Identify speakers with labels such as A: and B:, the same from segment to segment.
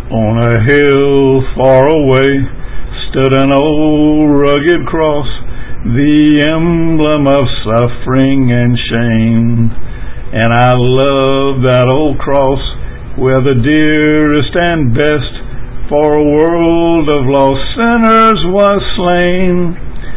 A: On a hill far away stood an old rugged cross, the emblem of suffering and shame. And I love that old cross where the dearest and best for a world of lost sinners was slain.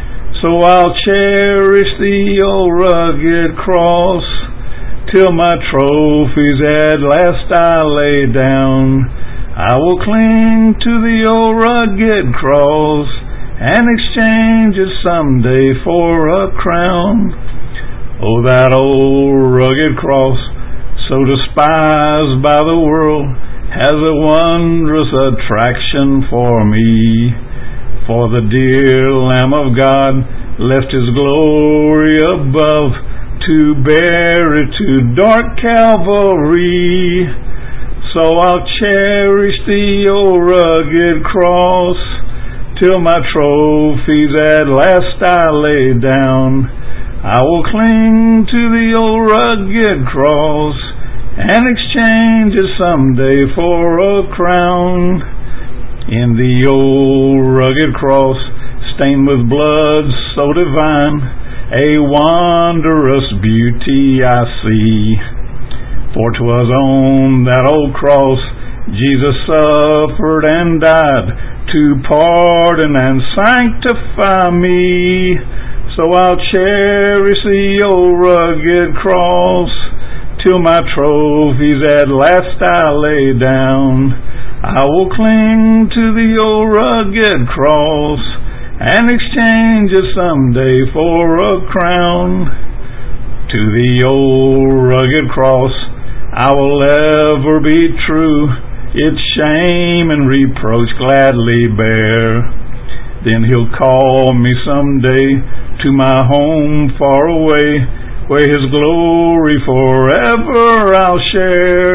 A: So I'll cherish the old rugged cross till my trophies at last I lay down. I will cling to the old rugged cross and exchange it someday for a crown. Oh, that old rugged cross, so despised by the world, has a wondrous attraction for me. For the dear Lamb of God left His glory above to bear it to dark Calvary. So I'll cherish the old rugged cross till my trophies at last I lay down. I will cling to the old rugged cross and exchange it someday for a crown. In the old rugged cross, stained with blood so divine, a wondrous beauty I see. For 'twas on that old cross Jesus suffered and died to pardon and sanctify me. So I'll cherish the old rugged cross till my trophies at last I lay down. I will cling to the old rugged cross and exchange it someday for a crown. To the old rugged cross I will ever be true, its shame and reproach gladly bear. Then He'll call me someday to my home far away, where His glory forever I'll share.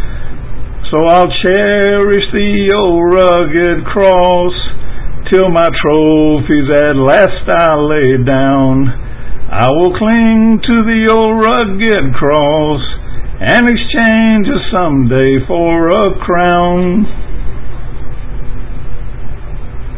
A: So I'll cherish the old rugged cross till my trophies at last I lay down. I will cling to the old rugged cross and exchange it someday for a crown.